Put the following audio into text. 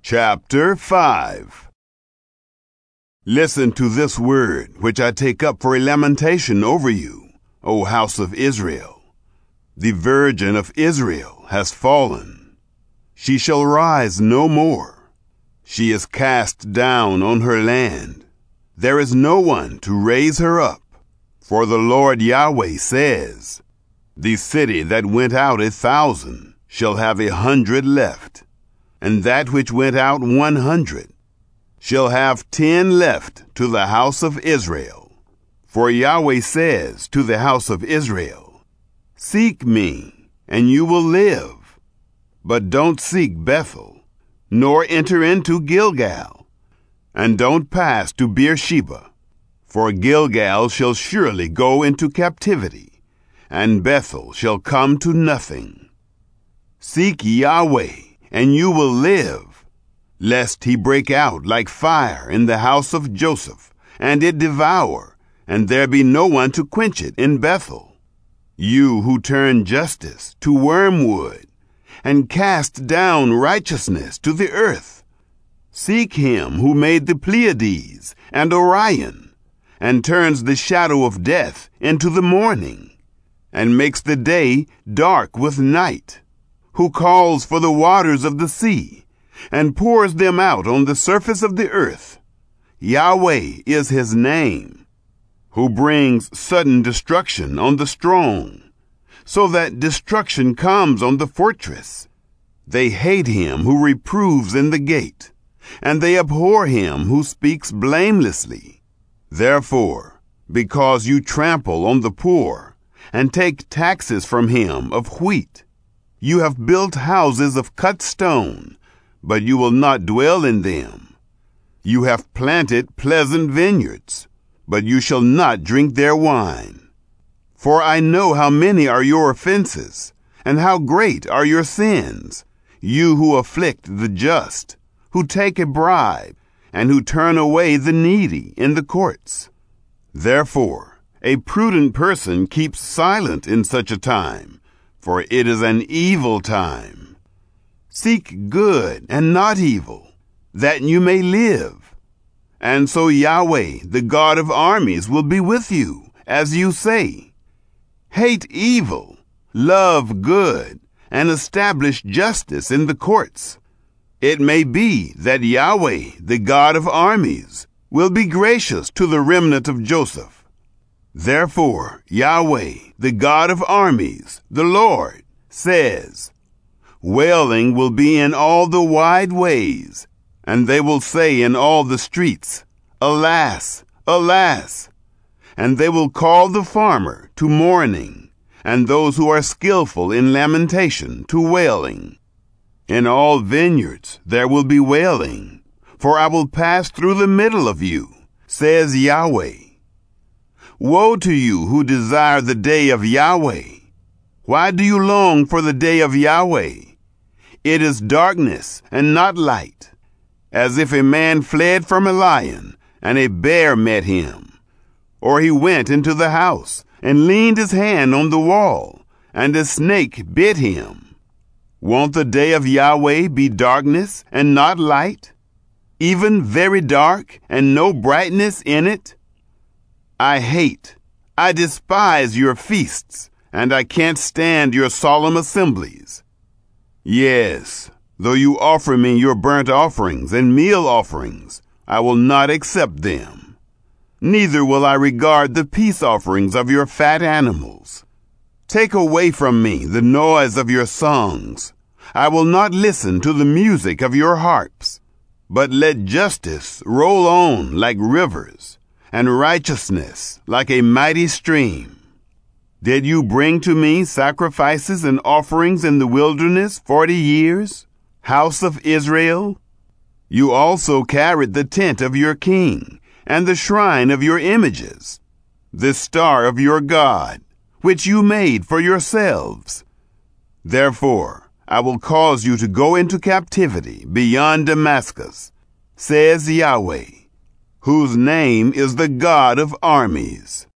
Chapter 5. Listen to this word, which I take up for a lamentation over you, O house of Israel. The Virgin of Israel has fallen. She shall rise no more. She is cast down on her land. There is no one to raise her up. For the Lord Yahweh says, the city that went out 1,000 shall have 100 left, and that which went out 100 shall have 10 left to the house of Israel. For Yahweh says to the house of Israel, seek me, and you will live. But don't seek Bethel, nor enter into Gilgal, and don't pass to Beersheba. For Gilgal shall surely go into captivity, and Bethel shall come to nothing. Seek Yahweh, and you will live, lest he break out like fire in the house of Joseph, and it devour, and there be no one to quench it in Bethel. You who turn justice to wormwood, and cast down righteousness to the earth, seek him who made the Pleiades and Orion, and turns the shadow of death into the morning, and makes the day dark with night, who calls for the waters of the sea, and pours them out on the surface of the earth. Yahweh is his name, who brings sudden destruction on the strong, so that destruction comes on the fortress. They hate him who reproves in the gate, and they abhor him who speaks blamelessly. Therefore, because you trample on the poor, and take taxes from him of wheat, you have built houses of cut stone, but you will not dwell in them. You have planted pleasant vineyards, but you shall not drink their wine. For I know how many are your offenses, and how great are your sins, you who afflict the just, who take a bribe, and who turn away the needy in the courts. Therefore, a prudent person keeps silent in such a time, for it is an evil time. Seek good and not evil, that you may live. And so Yahweh, the God of armies, will be with you, as you say. Hate evil, love good, and establish justice in the courts. It may be that Yahweh, the God of armies, will be gracious to the remnant of Joseph. Therefore, Yahweh, the God of armies, the Lord, says, wailing will be in all the wide ways, and they will say in all the streets, alas, alas. And they will call the farmer to mourning, and those who are skillful in lamentation to wailing. In all vineyards there will be wailing, for I will pass through the middle of you, says Yahweh. Woe to you who desire the day of Yahweh! Why do you long for the day of Yahweh? It is darkness and not light, as if a man fled from a lion and a bear met him. Or he went into the house and leaned his hand on the wall, and a snake bit him. Won't the day of Yahweh be darkness and not light, even very dark and no brightness in it? I despise your feasts, and I can't stand your solemn assemblies. Yes, though you offer me your burnt offerings and meal offerings, I will not accept them. Neither will I regard the peace offerings of your fat animals. Take away from me the noise of your songs. I will not listen to the music of your harps, but let justice roll on like rivers, and righteousness like a mighty stream. Did you bring to me sacrifices and offerings in the wilderness 40 years, house of Israel? You also carried the tent of your king, and the shrine of your images, the star of your God, which you made for yourselves. Therefore, I will cause you to go into captivity beyond Damascus, says Yahweh, whose name is the God of armies.